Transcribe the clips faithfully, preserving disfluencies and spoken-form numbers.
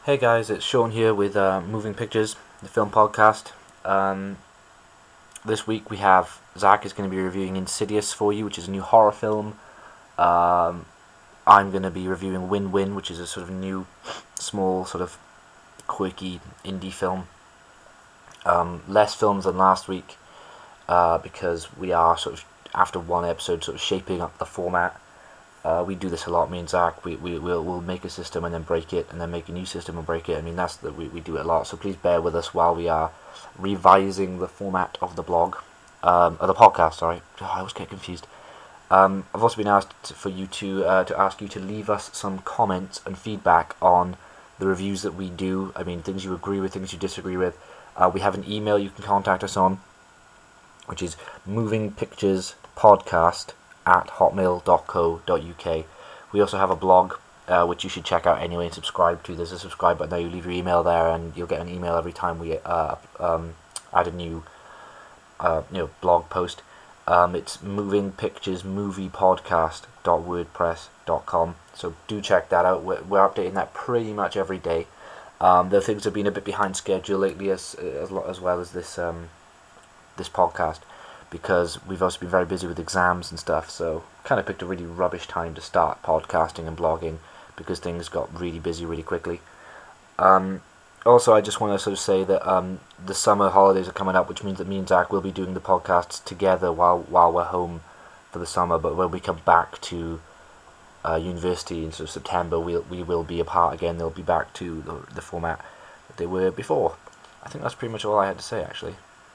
Hey guys, it's Sean here with uh, Moving Pictures, the film podcast. Um, this week we have Zach is going to be reviewing Insidious for you, which is a new horror film. Um, I'm going to be reviewing Win Win, which is a sort of new, small, sort of quirky indie film. Um, less films than last week uh, because we are sort of, after one episode, sort of shaping up the format. Uh, we do this a lot, me and Zach. We, we, we'll, we'll make a system and then break it, and then make a new system and break it. I mean, that's the, we, we do it a lot, so please bear with us while we are revising the format of the blog, um, of the podcast, sorry. Oh, I always get confused. Um, I've also been asked for you to, uh, to ask you to leave us some comments and feedback on the reviews that we do. I mean, things you agree with, things you disagree with. Uh, we have an email you can contact us on, which is movingpicturespodcast at hotmail dot co dot uk. We also have a blog, uh, which you should check out anyway and subscribe to. There's a subscribe button there. You leave your email there, and you'll get an email every time we uh, um, add a new uh, you know blog post. Um, it's movingpicturesmoviepodcast dot wordpress dot com. So do check that out. We're, we're updating that pretty much every day. Um, the things have been a bit behind schedule lately, as as, as well as this um, this podcast, because we've also been very busy with exams and stuff, so kind of picked a really rubbish time to start podcasting and blogging because things got really busy really quickly. Um, also, I just want to sort of say that um, the summer holidays are coming up, which means that me and Zach will be doing the podcasts together while while we're home for the summer, but when we come back to uh, university in sort of September, we'll, we will be apart again. They'll be back to the, the format that they were before. I think that's pretty much all I had to say, actually.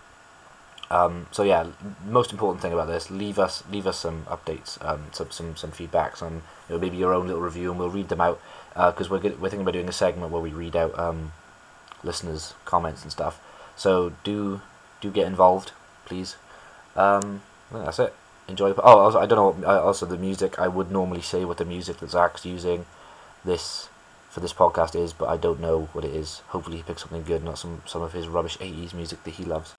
Um, so yeah, most important thing about this, leave us leave us some updates, um, some some some feedback, some you know, maybe your own little review, and we'll read them out because uh, we're good, we're thinking about doing a segment where we read out um, listeners' comments and stuff. So do do get involved, please. Um, I think that's it. Enjoy. The, oh, also, I don't know. What, also, the music. I would normally say what the music that Zach's using this for this podcast is, but I don't know what it is. Hopefully, he picks something good, not some some of his rubbish eighties music that he loves.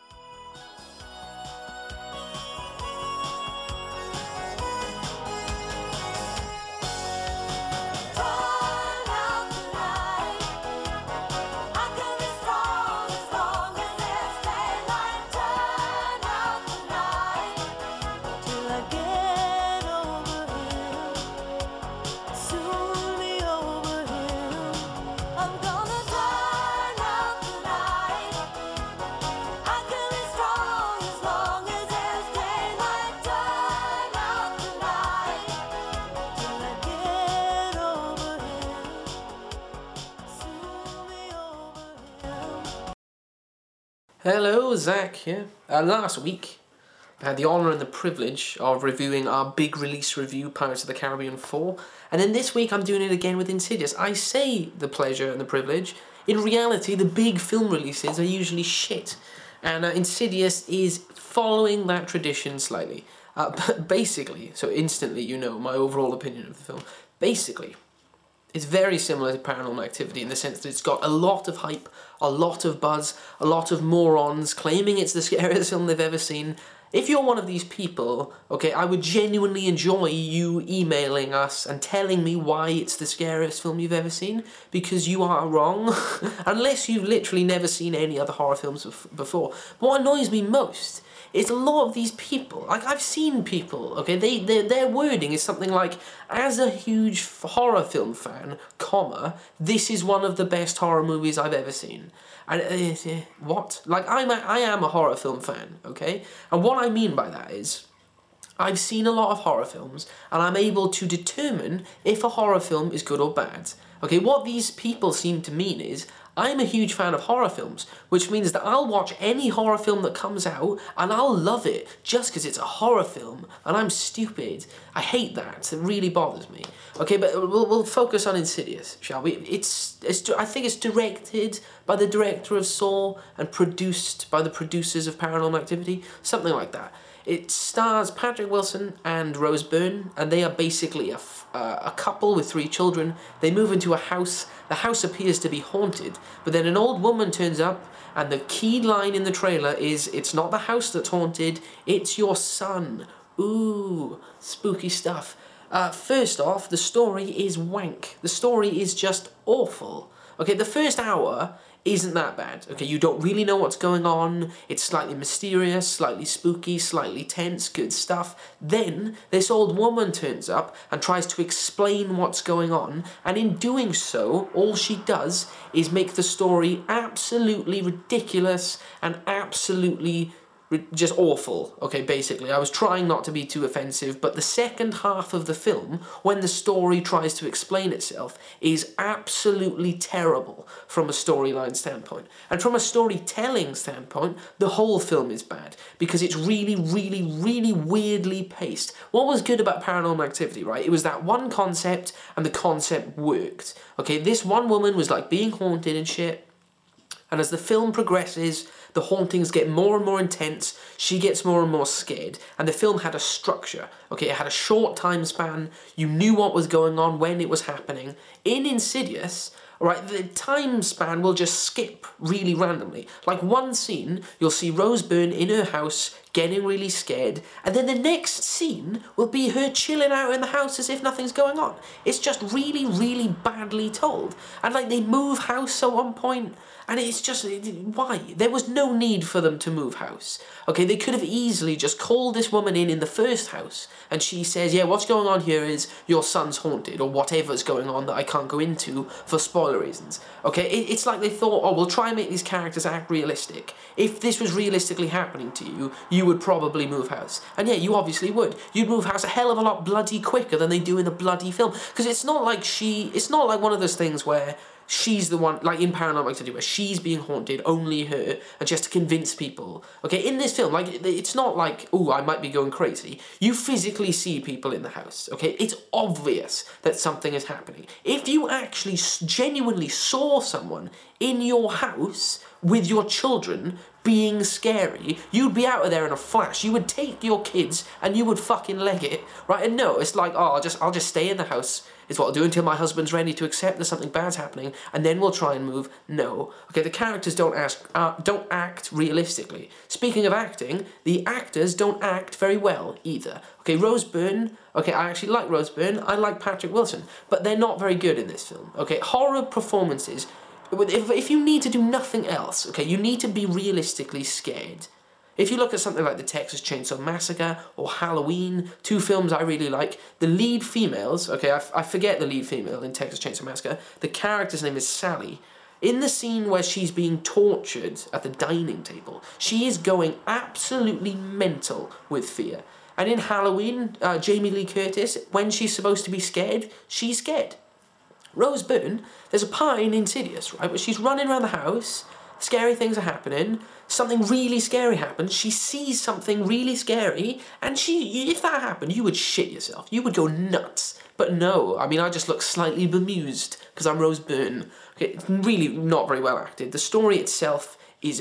Hello, Zach here. Uh, last week, I had the honour and the privilege of reviewing our big release review, Pirates of the Caribbean four, and then this week I'm doing it again with Insidious. I say the pleasure and the privilege. In reality, the big film releases are usually shit, and uh, Insidious is following that tradition slightly. Uh, but basically, so instantly you know my overall opinion of the film. Basically, it's very similar to Paranormal Activity in the sense that it's got a lot of hype, a lot of buzz, a lot of morons claiming it's the scariest film they've ever seen. If you're one of these people, okay, I would genuinely enjoy you emailing us and telling me why it's the scariest film you've ever seen, because you are wrong, unless you've literally never seen any other horror films before. But what annoys me most is a lot of these people, like I've seen people, okay, they, they their wording is something like, as a huge horror film fan, comma, this is one of the best horror movies I've ever seen. And uh, what? Like, I'm a, I am a horror film fan, okay? And what I mean by that is, I've seen a lot of horror films, and I'm able to determine if a horror film is good or bad. Okay, what these people seem to mean is, I'm a huge fan of horror films, which means that I'll watch any horror film that comes out, and I'll love it, just because it's a horror film, and I'm stupid. I hate that. It really bothers me. Okay, but we'll, we'll focus on Insidious, shall we? It's, it's, I think it's directed by the director of Saw, and produced by the producers of Paranormal Activity, something like that. It stars Patrick Wilson and Rose Byrne, and they are basically a, f- uh, a couple with three children. They move into a house. The house appears to be haunted, but then an old woman turns up, and the key line in the trailer is, it's not the house that's haunted, it's your son. Ooh, spooky stuff. Uh, first off, the story is wank. The story is just awful. Okay, the first hour isn't that bad. Okay, you don't really know what's going on. It's slightly mysterious, slightly spooky, slightly tense, good stuff. Then this old woman turns up and tries to explain what's going on, and in doing so, all she does is make the story absolutely ridiculous and absolutely just awful, okay, basically. I was trying not to be too offensive, but the second half of the film, when the story tries to explain itself, is absolutely terrible from a storyline standpoint. And from a storytelling standpoint, the whole film is bad, because it's really, really, really weirdly paced. What was good about Paranormal Activity, right? It was that one concept, and the concept worked. Okay, this one woman was like being haunted and shit, and as the film progresses, the hauntings get more and more intense, she gets more and more scared, and the film had a structure, okay, it had a short time span, you knew what was going on when it was happening. In Insidious, right, the time span will just skip really randomly. Like one scene, you'll see Rose Byrne in her house getting really scared, and then the next scene will be her chilling out in the house as if nothing's going on. It's just really, really badly told. And like they move house at one point, and it's just, why? There was no need for them to move house. Okay, they could have easily just called this woman in in the first house, and she says, yeah, what's going on here is your son's haunted, or whatever's going on that I can't go into for spoiler reasons. Okay, it, it's like they thought, oh, we'll try and make these characters act realistic. If this was realistically happening to you, you would probably move house. And yeah, you obviously would. You'd move house a hell of a lot bloody quicker than they do in the bloody film. Because it's not like she, it's not like one of those things where she's the one, like in Paranormal Activity, where she's being haunted, only her, and she has to convince people. Okay, in this film, like, it's not like, oh, I might be going crazy. You physically see people in the house, okay? It's obvious that something is happening. If you actually genuinely saw someone in your house with your children being scary, you'd be out of there in a flash. You would take your kids and you would fucking leg it, right? And no, it's like, oh, I'll just, I'll just stay in the house. It's what I'll do until my husband's ready to accept that something bad's happening, and then we'll try and move. No. Okay, the characters don't ask, uh, don't act realistically. Speaking of acting, the actors don't act very well either. Okay, Rose Byrne, okay, I actually like Rose Byrne, I like Patrick Wilson, but they're not very good in this film. Okay, horror performances, if, if you need to do nothing else, okay, you need to be realistically scared. If you look at something like the Texas Chainsaw Massacre or Halloween, two films I really like, the lead females, okay, I, I forget the lead female in Texas Chainsaw Massacre, the character's name is Sally. In the scene where she's being tortured at the dining table, she is going absolutely mental with fear. And in Halloween, uh, Jamie Lee Curtis, when she's supposed to be scared, she's scared. Rose Byrne, there's a part in Insidious, right, where she's running around the house, scary things are happening, something really scary happens, she sees something really scary, and she, if that happened, you would shit yourself. You would go nuts. But no, I mean, I just look slightly bemused, because I'm Rose Byrne. Okay, it's really not very well acted. The story itself is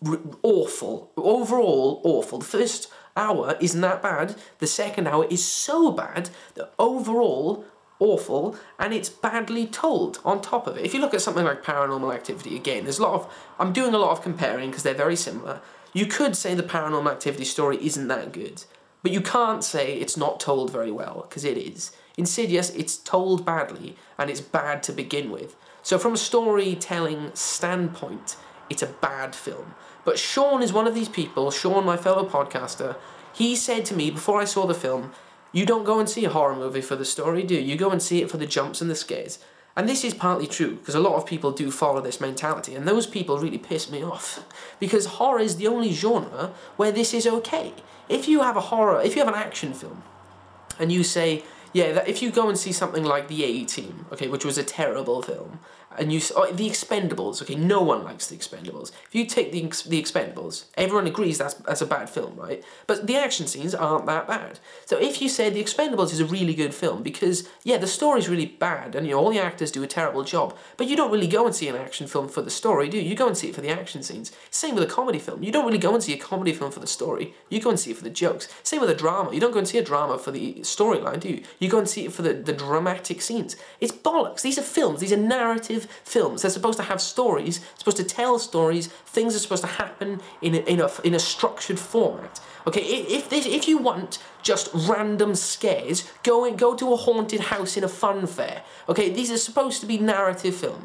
awful. Overall, awful. The first hour isn't that bad. The second hour is so bad that overall, awful, and it's badly told on top of it. If you look at something like Paranormal Activity, again, there's a lot of, I'm doing a lot of comparing because they're very similar. You could say the Paranormal Activity story isn't that good, but you can't say it's not told very well, because it is. Insidious, it's told badly, and it's bad to begin with. So from a storytelling standpoint, it's a bad film. But Sean is one of these people, Sean, my fellow podcaster, he said to me before I saw the film, you don't go and see a horror movie for the story, do you? You go and see it for the jumps and the scares. And this is partly true, because a lot of people do follow this mentality, and those people really piss me off. Because horror is the only genre where this is okay. If you have a horror, if you have an action film, and you say, yeah, that if you go and see something like The A-Team, okay, which was a terrible film, and you, oh, The Expendables, okay, no one likes The Expendables. If you take The, the Expendables, everyone agrees that's, that's a bad film, right? But the action scenes aren't that bad. So if you say The Expendables is a really good film, because, yeah, the story's really bad, and, you know, all the actors do a terrible job, but you don't really go and see an action film for the story, do you? You go and see it for the action scenes. Same with a comedy film. You don't really go and see a comedy film for the story. You go and see it for the jokes. Same with a drama. You don't go and see a drama for the storyline, do you? You go and see it for the, the dramatic scenes. It's bollocks. These are films. These are narrative films. They're supposed to have stories, supposed to tell stories, things are supposed to happen in a, in a, in a structured format. Okay, if this, if you want just random scares, go and go to a haunted house in a fun fair. Okay, these are supposed to be narrative films.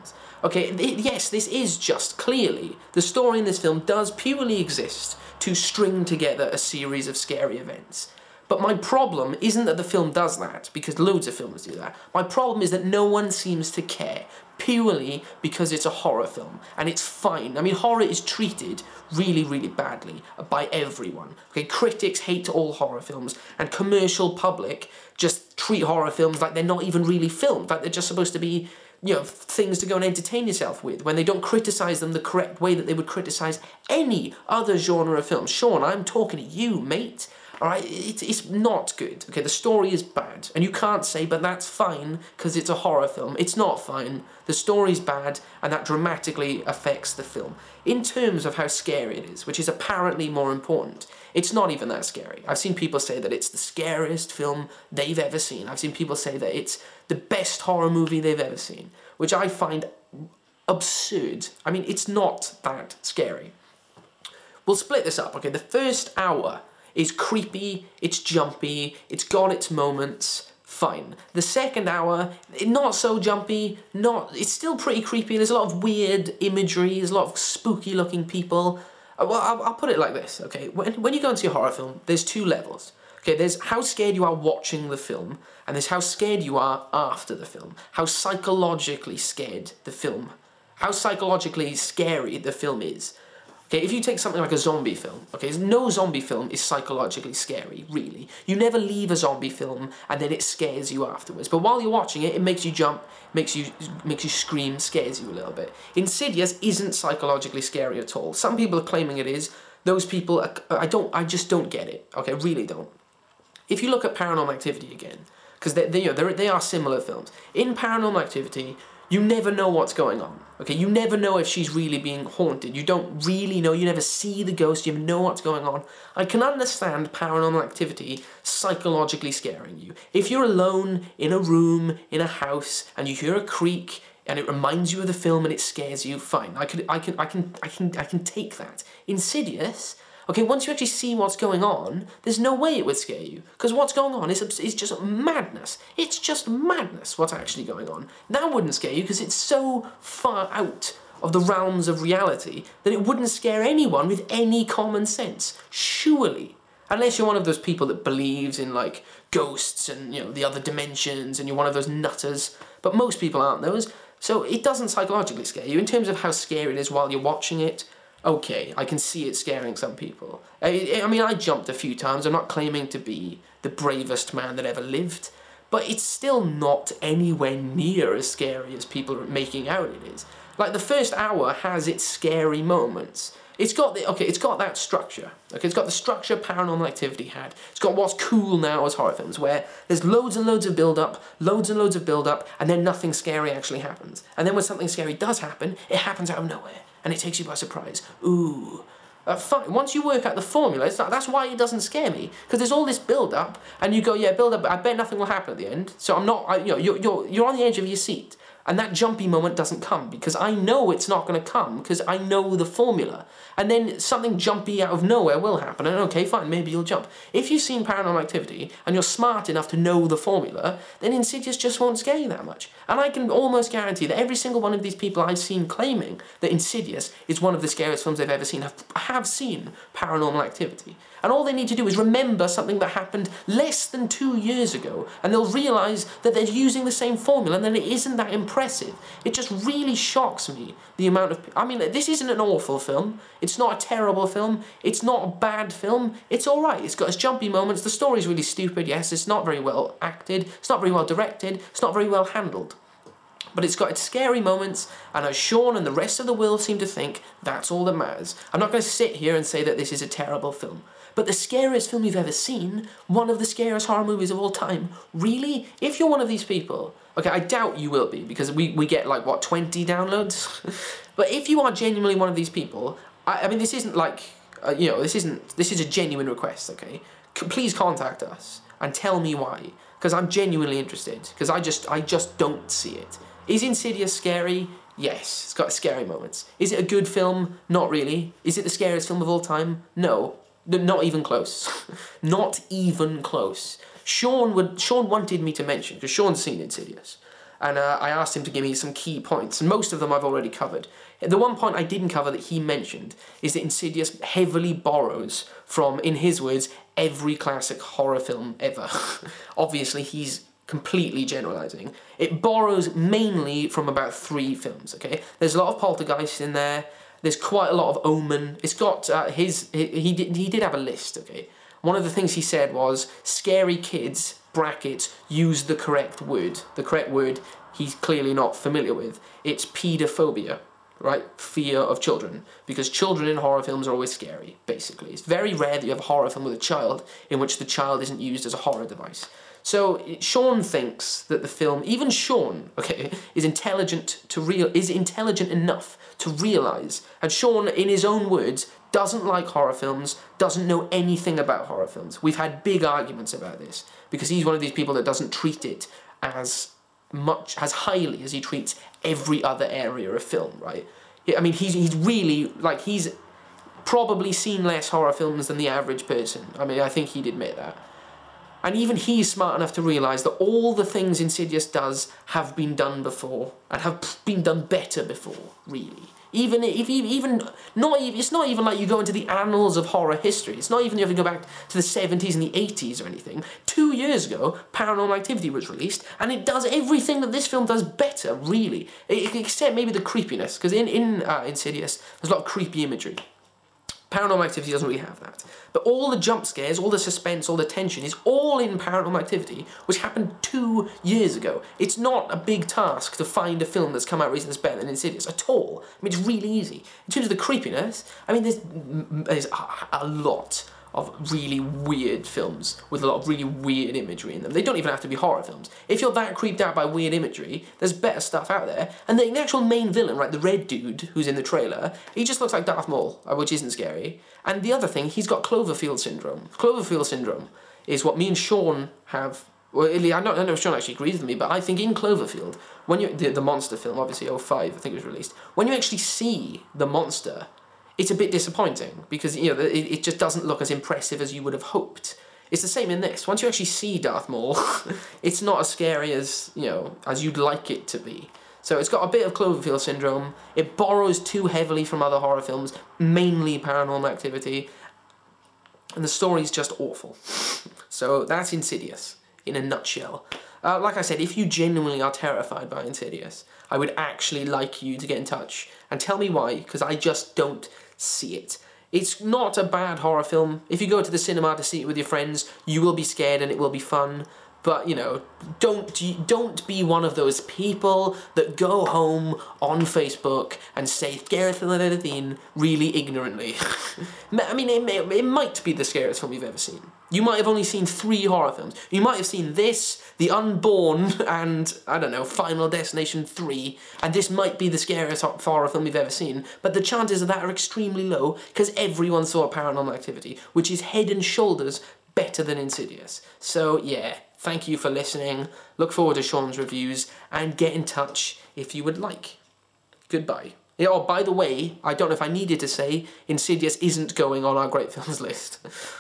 Okay, th- yes, this is just, clearly. The story in this film does purely exist to string together a series of scary events. But my problem isn't that the film does that, because loads of films do that. My problem is that no one seems to care, purely because it's a horror film, and it's fine. I mean, horror is treated really, really badly by everyone. Okay, critics hate all horror films, and commercial public just treat horror films like they're not even really filmed, like they're just supposed to be, you know, things to go and entertain yourself with, when they don't criticise them the correct way that they would criticise any other genre of film. Sean, I'm talking to you, mate. Alright, it, it's not good. Okay, the story is bad. And you can't say, but that's fine, because it's a horror film. It's not fine. The story's bad, and that dramatically affects the film. In terms of how scary it is, which is apparently more important, it's not even that scary. I've seen people say that it's the scariest film they've ever seen. I've seen people say that it's the best horror movie they've ever seen, which I find absurd. I mean, it's not that scary. We'll split this up, okay? The first hour is creepy, it's jumpy, it's got its moments, fine. The second hour, not so jumpy, not, it's still pretty creepy, there's a lot of weird imagery, there's a lot of spooky looking people. Uh, Well, I'll, I'll put it like this, okay? When, when you go and see a horror film, there's two levels. Okay, there's how scared you are watching the film, and there's how scared you are after the film. How psychologically scared the film, how psychologically scary the film is. Okay, if you take something like a zombie film, okay, no zombie film is psychologically scary, really. You never leave a zombie film and then it scares you afterwards. But while you're watching it, it makes you jump, makes you makes you scream, scares you a little bit. Insidious isn't psychologically scary at all. Some people are claiming it is. Those people, are, I don't, I just don't get it. Okay, really don't. If you look at Paranormal Activity again, because they, they, you know, they're, they are similar films. In Paranormal Activity, you never know what's going on. Okay, you never know if she's really being haunted. You don't really know. You never see the ghost. You never know what's going on. I can understand Paranormal Activity psychologically scaring you. If you're alone in a room, in a house, and you hear a creak, and it reminds you of the film and it scares you, fine. I could, I can, I can, I can, I can take that. Insidious. Okay, once you actually see what's going on, there's no way it would scare you. Because what's going on is, is just madness. It's just madness what's actually going on. That wouldn't scare you because it's so far out of the realms of reality that it wouldn't scare anyone with any common sense. Surely. Unless you're one of those people that believes in, like, ghosts and, you know, the other dimensions, and you're one of those nutters. But most people aren't those. So it doesn't psychologically scare you. In terms of how scary it is while you're watching it, okay, I can see it scaring some people. I, I mean, I jumped a few times. I'm not claiming to be the bravest man that ever lived, but it's still not anywhere near as scary as people are making out it is. Like, the first hour has its scary moments. It's got the, okay, it's got that structure. Okay, it's got the structure Paranormal Activity had. It's got what's cool now as horror films, where there's loads and loads of build-up, loads and loads of build-up, and then nothing scary actually happens. And then when something scary does happen, it happens out of nowhere. And it takes you by surprise. Ooh. Uh, fine. Once you work out the formula, it's not, that's why it doesn't scare me. Because there's all this build-up, and you go, yeah, build-up, I bet nothing will happen at the end. So I'm not, I, you know, you're, you're, you're on the edge of your seat. And that jumpy moment doesn't come, because I know it's not going to come, because I know the formula. And then something jumpy out of nowhere will happen, and okay, fine, maybe you'll jump. If you've seen Paranormal Activity, and you're smart enough to know the formula, then Insidious just won't scare you that much. And I can almost guarantee that every single one of these people I've seen claiming that Insidious is one of the scariest films they've ever seen have, have seen Paranormal Activity. And all they need to do is remember something that happened less than two years ago, and they'll realise that they're using the same formula, and then it isn't that impressive. It just really shocks me, the amount of... I mean, this isn't an awful film. It's not a terrible film. It's not a bad film. It's alright. It's got its jumpy moments. The story's really stupid, yes. It's not very well acted. It's not very well directed. It's not very well handled. But it's got its scary moments, and as Sean and the rest of the world seem to think, that's all that matters. I'm not going to sit here and say that this is a terrible film. But the scariest film you've ever seen, one of the scariest horror movies of all time, really? If you're one of these people, okay, I doubt you will be, because we, we get, like, what, twenty downloads? But if you are genuinely one of these people, I, I mean, this isn't like, uh, you know, this isn't, this is a genuine request, okay? C- please contact us and tell me why, because I'm genuinely interested, because I just, I just don't see it. Is Insidious scary? Yes, it's got scary moments. Is it a good film? Not really. Is it the scariest film of all time? No. Not even close. Not even close. Sean would. Sean wanted me to mention, because Sean's seen Insidious. and uh, I asked him to give me some key points, and most of them I've already covered. The one point I didn't cover that he mentioned is that Insidious heavily borrows from, in his words, every classic horror film ever. Obviously, he's completely generalising. It borrows mainly from about three films, okay? There's a lot of Poltergeist in there. There's quite a lot of Omen. It's got uh, his... He, he, did, he did have a list, okay? One of the things he said was, scary kids, brackets, use the correct word. The correct word he's clearly not familiar with. It's paedophobia, right? Fear of children. Because children in horror films are always scary, basically. It's very rare that you have a horror film with a child in which the child isn't used as a horror device. So Sean thinks that the film, even Sean, okay, is intelligent to real is intelligent enough to realise, and Sean, in his own words, doesn't like horror films, doesn't know anything about horror films. We've had big arguments about this because he's one of these people that doesn't treat it as much as highly as he treats every other area of film, right? I mean, he's he's really like he's probably seen less horror films than the average person. I mean, I think he'd admit that. And even he's smart enough to realise that all the things Insidious does have been done before, and have been done better before, really. Even if even not even it's not even like you go into the annals of horror history. It's not even you have to go back to the seventies and the eighties or anything. Two years ago, Paranormal Activity was released, and it does everything that this film does better, really. Except maybe the creepiness, because in in uh, Insidious there's a lot of creepy imagery. Paranormal Activity doesn't really have that. But all the jump scares, all the suspense, all the tension is all in Paranormal Activity, which happened two years ago. It's not a big task to find a film that's come out recently that's better than Insidious at all. I mean, it's really easy. In terms of the creepiness, I mean, there's, there's a lot of really weird films with a lot of really weird imagery in them. They don't even have to be horror films. If you're that creeped out by weird imagery, there's better stuff out there. And the actual main villain, right, the red dude who's in the trailer, he just looks like Darth Maul, which isn't scary. And the other thing, he's got Cloverfield syndrome. Cloverfield syndrome is what me and Sean have. Well, I don't, I don't know if Sean actually agrees with me, but I think in Cloverfield, when you the, the monster film, obviously oh five, I think it was released, when you actually see the monster, it's a bit disappointing because, you know, it, it just doesn't look as impressive as you would have hoped. It's the same in this. Once you actually see Darth Maul, it's not as scary as, you know, as you'd like it to be. So it's got a bit of Cloverfield syndrome. It borrows too heavily from other horror films, mainly Paranormal Activity, and the story's just awful. So that's Insidious, in a nutshell. Uh, like I said, if you genuinely are terrified by Insidious, I would actually like you to get in touch and tell me why, because I just don't see it. It's not a bad horror film. If you go to the cinema to see it with your friends, you will be scared and it will be fun. But, you know, don't don't be one of those people that go home on Facebook and say Gareth Thing really ignorantly. I mean, it, it might be the scariest film you've ever seen. You might have only seen three horror films. You might have seen this, The Unborn, and, I don't know, Final Destination three, and this might be the scariest horror film you've ever seen, but the chances of that are extremely low, because everyone saw Paranormal Activity, which is head and shoulders better than Insidious. So, yeah, thank you for listening, look forward to Sean's reviews, and get in touch if you would like. Goodbye. Yeah, oh, by the way, I don't know if I needed to say, Insidious isn't going on our great films list.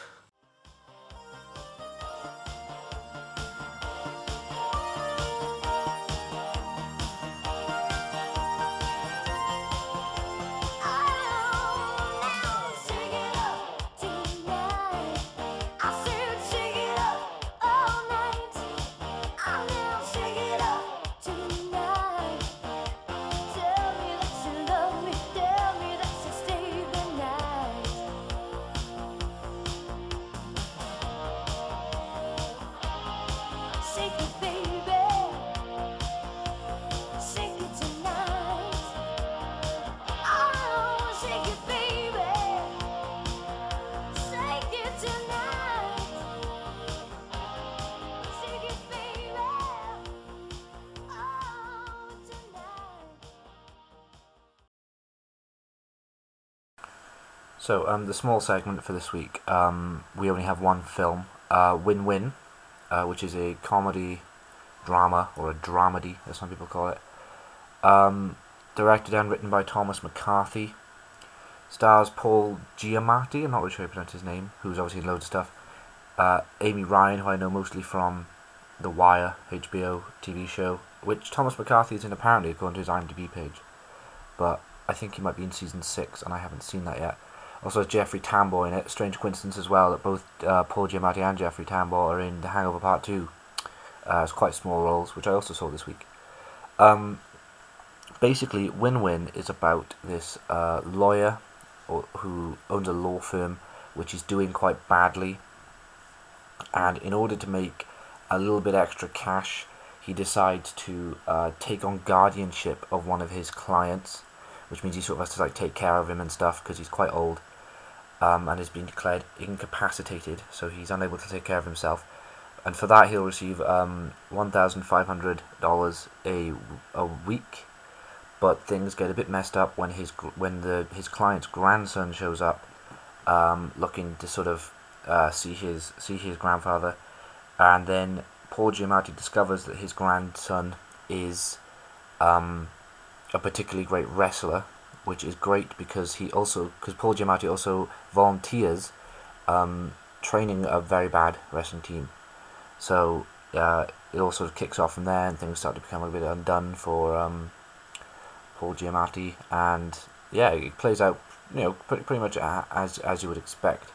So, um, the small segment for this week, um, we only have one film, uh, Win Win, uh, which is a comedy drama, or a dramedy, as some people call it. Um, directed and written by Thomas McCarthy. Stars Paul Giamatti, I'm not really sure how to pronounce his name, who's obviously in loads of stuff. Uh, Amy Ryan, who I know mostly from The Wire, H B O T V show, which Thomas McCarthy is in apparently according to his IMDb page, but I think he might be in season six, and I haven't seen that yet. Also has Jeffrey Tambor in it. Strange coincidence as well that both uh, Paul Giamatti and Jeffrey Tambor are in The Hangover Part Two. Uh, it's quite small roles, which I also saw this week. Um, basically, Win Win is about this uh, lawyer or, who owns a law firm which is doing quite badly, and in order to make a little bit extra cash, he decides to uh, take on guardianship of one of his clients, which means he sort of has to like take care of him and stuff because he's quite old, um, and has been declared incapacitated, so he's unable to take care of himself. And for that, he'll receive um, one thousand five hundred dollars a a week. But things get a bit messed up when his when the his client's grandson shows up, um, looking to sort of uh, see his see his grandfather, and then Paul Giamatti discovers that his grandson is um, a particularly great wrestler, which is great because he also because Paul Giamatti also volunteers um, training a very bad wrestling team. So uh, it all sort of kicks off from there, and things start to become a bit undone for um, Paul Giamatti, and yeah, it plays out, you know, pretty pretty much as as you would expect.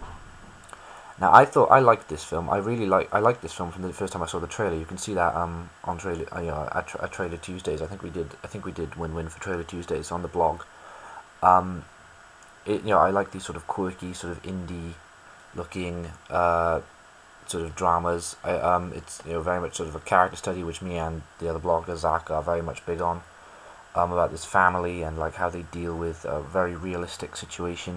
Now, I thought I liked this film. I really like I liked this film from the first time I saw the trailer. You can see that um on trailer, uh, you know, at, tra- at Trailer Tuesdays. I think we did I think we did Win Win for Trailer Tuesdays on the blog. Um, it you know I like these sort of quirky, sort of indie looking uh. sort of dramas. I, um, it's you know very much sort of a character study, which me and the other blogger Zach are very much big on, um, about this family and like how they deal with a very realistic situation.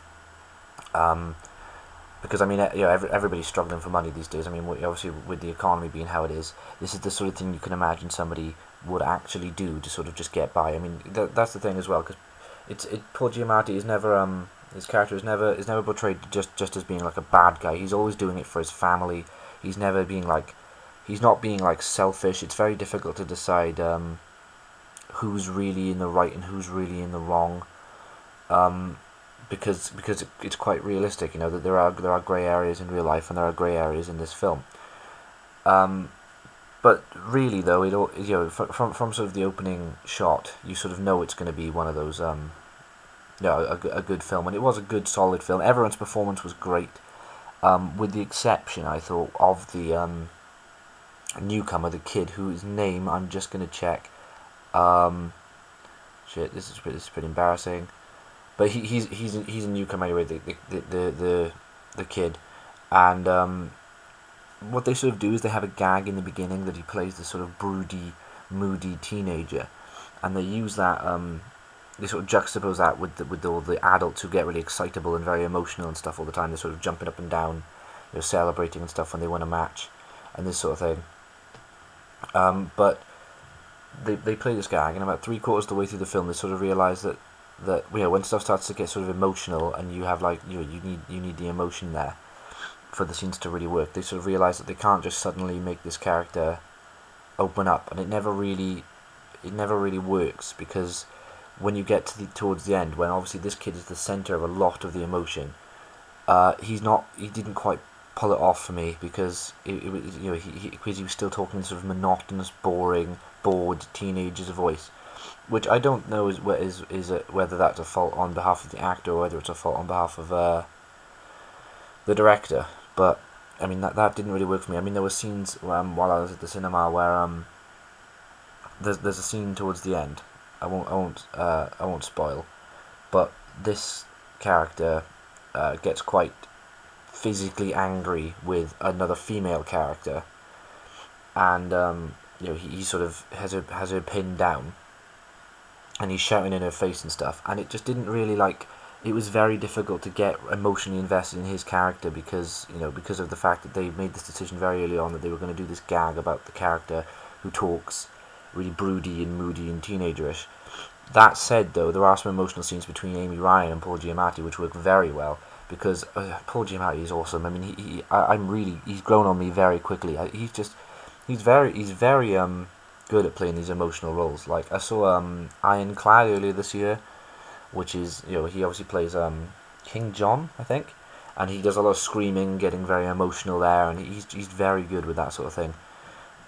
Um, because I mean, you know, every, everybody's struggling for money these days. I mean, obviously with the economy being how it is, this is the sort of thing you can imagine somebody would actually do to sort of just get by. I mean, th- that's the thing as well, because it's it. Paul Giamatti is never um. His character is never is never portrayed just, just as being like a bad guy. He's always doing it for his family. He's never being like, he's not being like selfish. It's very difficult to decide um, who's really in the right and who's really in the wrong, um, because because it, it's quite realistic. You know that there are there are grey areas in real life and there are grey areas in this film. Um, but really though, it all you know from from from sort of the opening shot, you sort of know it's going to be one of those. Um, No, a, a good film, and it was a good, solid film. Everyone's performance was great, um, with the exception, I thought, of the um, newcomer, the kid, whose name I'm just gonna check. Um, shit, this is this is pretty embarrassing, but he he's he's a, he's a newcomer anyway. The the the the, the kid, and um, what they sort of do is they have a gag in the beginning that he plays this sort of broody, moody teenager, and they use that um. They sort of juxtapose that with the, with all the adults who get really excitable and very emotional and stuff all the time. They're sort of jumping up and down, you know, celebrating and stuff when they win a match, and this sort of thing. Um, but they they play this gag, and about three quarters of the way through the film, they sort of realise that that you know when stuff starts to get sort of emotional, and you have like you know, you need you need the emotion there for the scenes to really work. They sort of realise that they can't just suddenly make this character open up, and it never really it never really works because when you get to the towards the end, when obviously this kid is the center of a lot of the emotion, uh, he's not. He didn't quite pull it off for me because it, it was you know he, he because he was still talking in sort of monotonous, boring, bored teenager's voice, which I don't know is is is a, whether that's a fault on behalf of the actor or whether it's a fault on behalf of uh, the director. But I mean that that didn't really work for me. I mean there were scenes um, while I was at the cinema where um there's there's a scene towards the end. I won't, I won't, uh, I won't spoil, but this character uh, gets quite physically angry with another female character, and um, you know he, he sort of has her has her pinned down, and he's shouting in her face and stuff, and it just didn't really like. It was very difficult to get emotionally invested in his character because you know because of the fact that they made this decision very early on that they were going to do this gag about the character who talks really broody and moody and teenagerish. That said, though, there are some emotional scenes between Amy Ryan and Paul Giamatti which work very well because uh, Paul Giamatti is awesome. I mean, he, he I, I'm really he's grown on me very quickly. I, he's just he's very he's very um good at playing these emotional roles. Like I saw um Ironclad earlier this year, which is you know he obviously plays um King John, I think, and he does a lot of screaming, getting very emotional there, and he's he's very good with that sort of thing.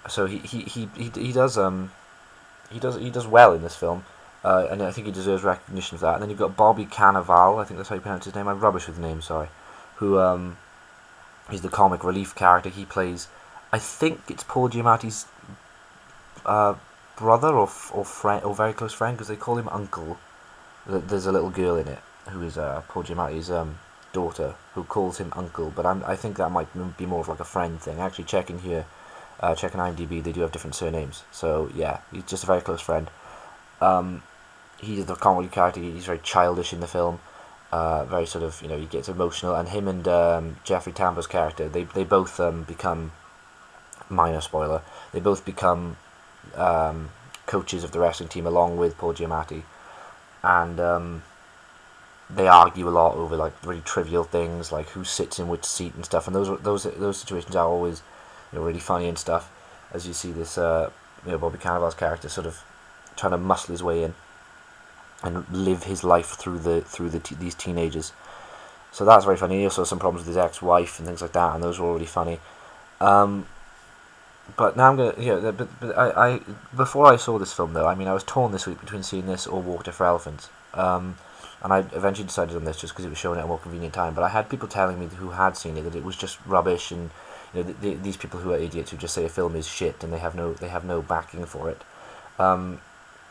so he he, he, he, he does um he does he does well in this film, uh, and I think he deserves recognition for that. And then you've got Bobby Cannavale, I think that's how you pronounce his name. I'm rubbish with names, sorry. Who um is the comic relief character. He plays, I think it's Paul Giamatti's uh, brother or or friend or very close friend, because they call him Uncle. There's a little girl in it who is uh, Paul Giamatti's um, daughter, who calls him Uncle, but I'm, I think that might be more of like a friend thing. Actually, checking here, uh, checking IMDb, they do have different surnames. So yeah, he's just a very close friend. Um, he's the comedy character. He's very childish in the film. Uh, very sort of, you know, he gets emotional, and him and um, Jeffrey Tambor's character, they they both um, become, minor spoiler, they both become um, coaches of the wrestling team along with Paul Giamatti, and um, they argue a lot over like really trivial things like who sits in which seat and stuff, and those those those situations are always, you know, really funny and stuff, as you see this uh, you know, Bobby Cannavale's character sort of trying to muscle his way in and live his life through the through the t- these teenagers. So that's very funny. He also has some problems with his ex-wife and things like that, and those were really funny. Um, but now I'm gonna, you know, but, but I, I before I saw this film though, I mean, I was torn this week between seeing this or Water for Elephants, um, and I eventually decided on this just because it was shown at a more convenient time. But I had people telling me who had seen it that it was just rubbish, and you know, the, the, these people who are idiots who just say a film is shit and they have no they have no backing for it. Um,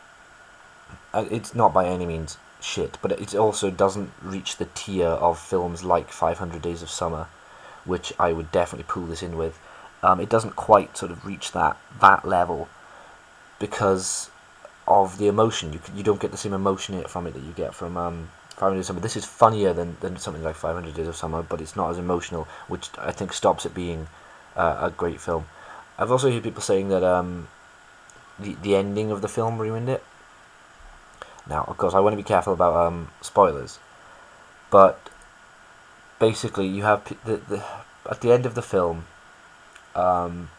It's not by any means shit, but it also doesn't reach the tier of films like five hundred Days of Summer, which I would definitely pull this in with. Um, it doesn't quite sort of reach that that level because of the emotion. You you don't get the same emotion from it that you get from um, five hundred Days of Summer. This is funnier than, than something like five hundred Days of Summer, but it's not as emotional, which I think stops it being uh, a great film. I've also heard people saying that um, the the ending of the film ruined it. Now, of course, I want to be careful about um, spoilers, but basically, you have the, the at the end of the film, um,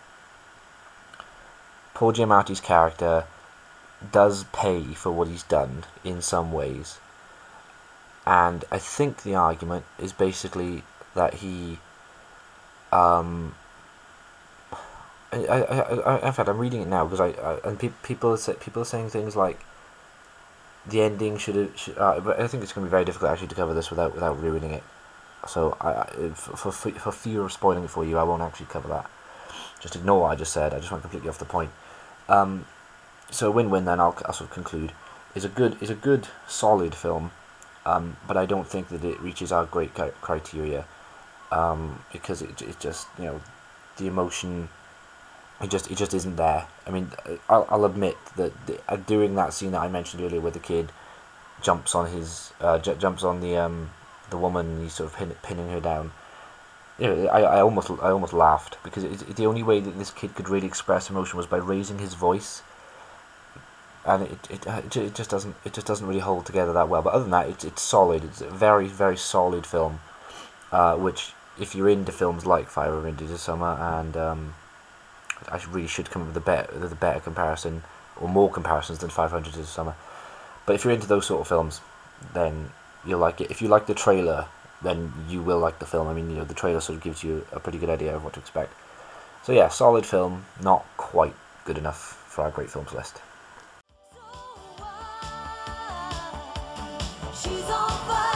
Paul Giamatti's character does pay for what he's done in some ways, and I think the argument is basically that he, um, I, I, I, in fact, I'm reading it now because I, I and pe- people say, people are saying things like, the ending should have. Should, uh, but I think it's going to be very difficult actually to cover this without without ruining it. So I, I for, for for fear of spoiling it for you, I won't actually cover that. Just ignore what I just said. I just went completely off the point. Um, so win-win then. I'll, I'll sort of conclude. Is a good is a good solid film, um, but I don't think that it reaches our great criteria, um, because it it just, you know, the emotion. It just it just isn't there. I mean, I'll I'll admit that the, uh, during that scene that I mentioned earlier, where the kid jumps on his uh, j- jumps on the um the woman, and he's sort of pin, pinning her down. You know, I, I almost I almost laughed because it, it, the only way that this kid could really express emotion was by raising his voice, and it it it, it just doesn't it just doesn't really hold together that well. But other than that, it's it's solid. It's a very very solid film, uh, which if you're into films like Five Hundred Days of Summer and um. I really should come up with a better, the better comparison, or more comparisons than five hundred Days of Summer. But if you're into those sort of films, then you'll like it. If you like the trailer, then you will like the film. I mean, you know, the trailer sort of gives you a pretty good idea of what to expect. So yeah, solid film, not quite good enough for our great films list. She's on fire.